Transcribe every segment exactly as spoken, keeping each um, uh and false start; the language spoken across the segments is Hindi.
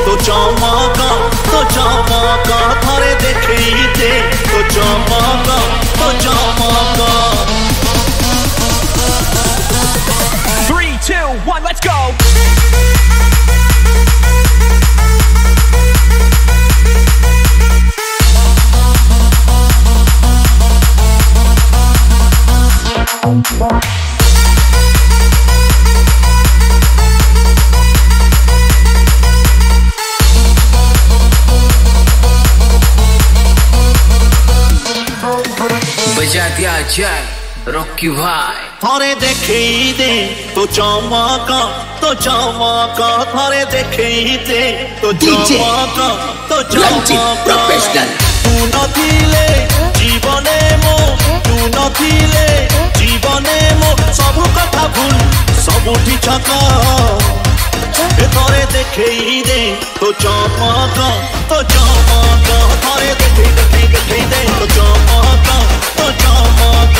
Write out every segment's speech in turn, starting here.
तो चमक तो चमक थरे देखई दे तो चमक तो चमक three two one let's go बजा दिया जाए रॉकी भाई थरे देखई दे तो चमक तो चमक थरे देखई दे तो चमक तो चमक प्रोफेशनल तू नथिले जीवने मो तू नथिले जीवने मो सब कथा भूल सबुठी छक थरे देखई दे तो चमक तो चमक थरे देखई देखई देखई दे तो चमक तो चमक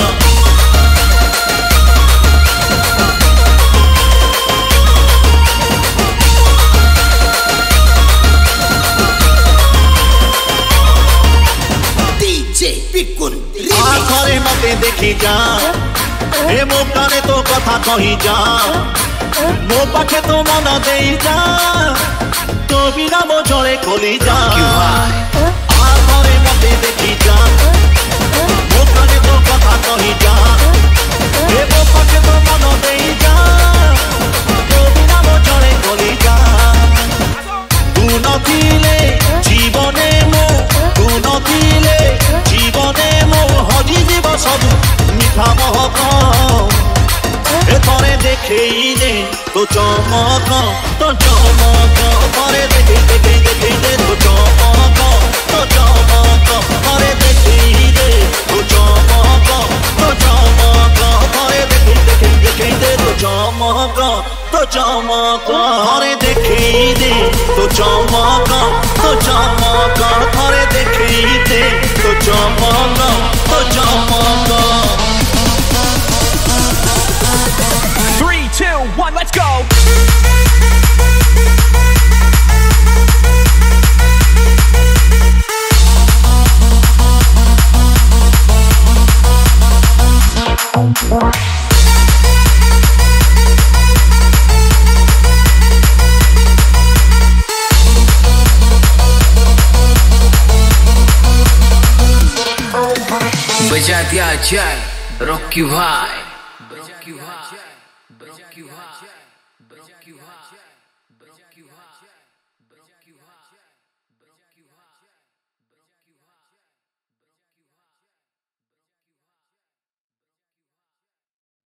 आखरे मते देखी जा ए मो काने तो कथा कही जा मो पाखे तो मन देई जा तो बिना मो जड़े खोली जा आखरे मते देखी जा मो काने तो कथा कही जा ए मो पाखे तो मन देई जा तो बिना मो जड़े खोली जा तू नथिले जीवने मो तू नथिले जीवने मो हजी जीव सब मिठा महक थरे देखई दे तो चमक तो चमक थरे देखई देखई देखई दे तो चमक तो चमक थरे देखई दे तो चमक तो चमक थरे देखई देखई देखई दे तो चमक तो चमक थरे देखई दे तो चमक तो चमक थरे देखई दे तो चमक तो चमक three two one let's go बजा दिया जाए रॉकी भाई